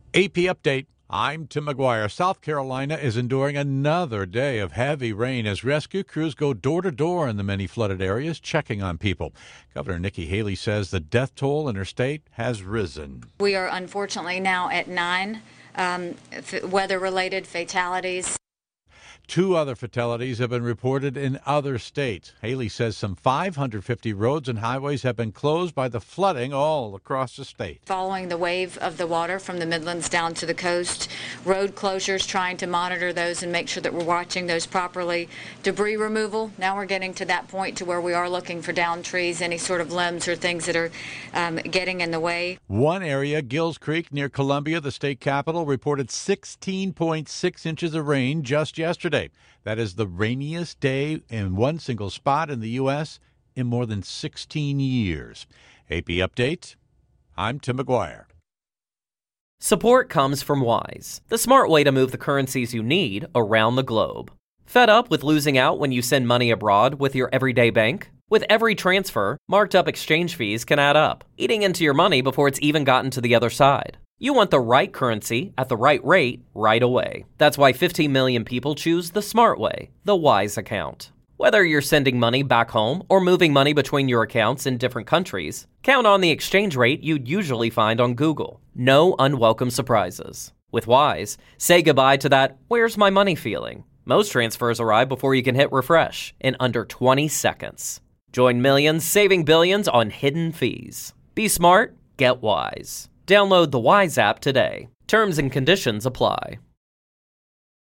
AP Update. I'm Tim McGuire. South Carolina is enduring another day of heavy rain as rescue crews go door to door in the many flooded areas checking on people. Governor Nikki Haley says the death toll in her state has risen. We are unfortunately now at 9 weather-related fatalities. 2 other fatalities have been reported in other states. Haley says some 550 roads and highways have been closed by the flooding all across the state. Following the wave of the water from the Midlands down to the coast, road closures, trying to monitor those and make sure that we're watching those properly. Debris removal, now we're getting to that point to where we are looking for downed trees, any sort of limbs or things that are getting in the way. One area, Gills Creek near Columbia, the state capital, reported 16.6 inches of rain just yesterday. That is the rainiest day in one single spot in the U.S. in more than 16 years. AP Update, I'm Tim McGuire. Support comes from Wise, the smart way to move the currencies you need around the globe. Fed up with losing out when you send money abroad with your everyday bank? With every transfer, marked up exchange fees can add up, eating into your money before it's even gotten to the other side. You want the right currency at the right rate right away. That's why 15 million people choose the smart way, the Wise account. Whether you're sending money back home or moving money between your accounts in different countries, count on the exchange rate you'd usually find on Google. No unwelcome surprises. With Wise, say goodbye to that "where's my money" feeling. Most transfers arrive before you can hit refresh in under 20 seconds. Join millions saving billions on hidden fees. Be smart, get Wise. Download the Wise app today. Terms and conditions apply.